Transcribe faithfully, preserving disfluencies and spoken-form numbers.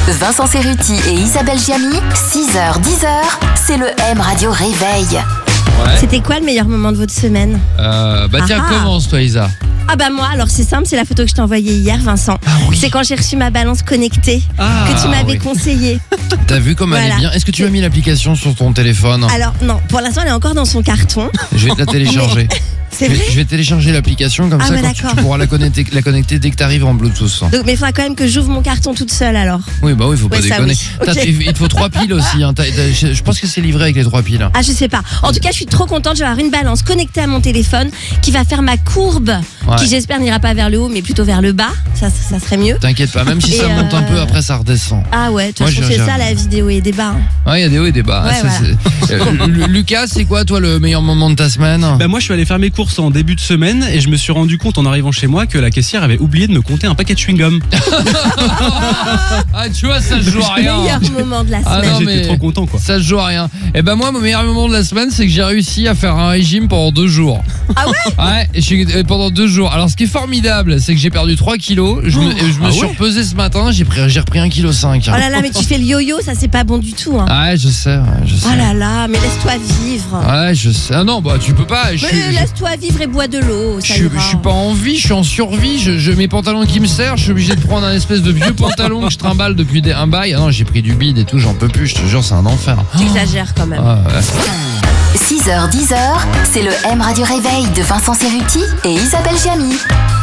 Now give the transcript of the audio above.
Vincent Cerruti et Isabelle Giamy, six heures dix heures, c'est le M Radio Réveil. Ouais. C'était quoi le meilleur moment de votre semaine? Euh, bah tiens, Ah ah. commence toi Isa. Ah bah moi, alors c'est simple, c'est la photo que je t'ai envoyée hier, Vincent. Ah oui. C'est quand j'ai reçu ma balance connectée Ah, que tu m'avais oui. conseillé. T'as vu comme elle Voilà. est bien? Est-ce que tu as mis l'application sur ton téléphone? Alors non, pour l'instant elle est encore dans son carton. Je vais te la télécharger. C'est Je vais, vrai. je vais télécharger l'application comme Ah ça ouais, quand tu, tu d'accord. pourras la connecter, la connecter dès que t'arrives en Bluetooth. Donc, mais il faudra quand même que j'ouvre mon carton toute seule alors. Oui bah oui, faut pas Ouais, ça, déconner. oui. T'as- Ok. il il te faut trois piles aussi. Hein. T'as- t'as- je je pense que c'est livré avec les trois piles. Ah je sais pas. En tout cas je suis trop contente, je vais avoir une balance connectée à mon téléphone qui va faire ma courbe, Ouais. qui j'espère n'ira pas vers le haut mais plutôt vers le bas. Ça, ça, ça serait mieux. T'inquiète pas, même si Et ça monte un euh, peu, après ça redescend. Ah ouais, de toute Moi, façon j'ai- c'est j'ai- ça la vidéo et débat. hein. Ouais, il y a des hauts et des bas. Ouais, Ça, c'est- Euh, Lu- Lucas, c'est quoi toi le meilleur moment de ta semaine? Bah moi je suis allé faire mes courses en début de semaine et je me suis rendu compte en arrivant chez moi que la caissière avait oublié de me compter un paquet de chewing-gum. Ah tu vois, ça se joue à rien. Meilleur moment de la Ah semaine. non, J'étais mais trop content quoi. ça se joue à rien. Et ben moi, mon meilleur moment de la semaine, c'est que j'ai réussi à faire un régime pendant deux jours. Ah ouais? Ouais, et je suis- euh, pendant deux jours. Alors ce qui est formidable, c'est que j'ai perdu trois kilos. Je me, et je me ah suis ouais repesé ce matin, j'ai pris, j'ai repris un virgule cinq kilos. Oh là là, mais tu fais le yo-yo, ça c'est pas bon du tout. Hein. Ouais, je sais, ouais, je sais. Oh là là, mais laisse-toi vivre. Ouais, je sais. Ah non, bah tu peux pas. Je Mais suis, je- laisse-toi vivre et bois de l'eau. je ça suis, ira. je suis pas en vie, je suis en survie. Je, je mes pantalons qui me serrent, je suis obligé de prendre un espèce de vieux pantalon que je trimballe depuis des, un bail. Ah non, j'ai pris du bide et tout, j'en peux plus. Je te jure, c'est un enfer. Tu exagères quand même. Ah, ouais. six heures dix heures, c'est le M Radio Réveil de Vincent Cerruti et Isabelle Giamy.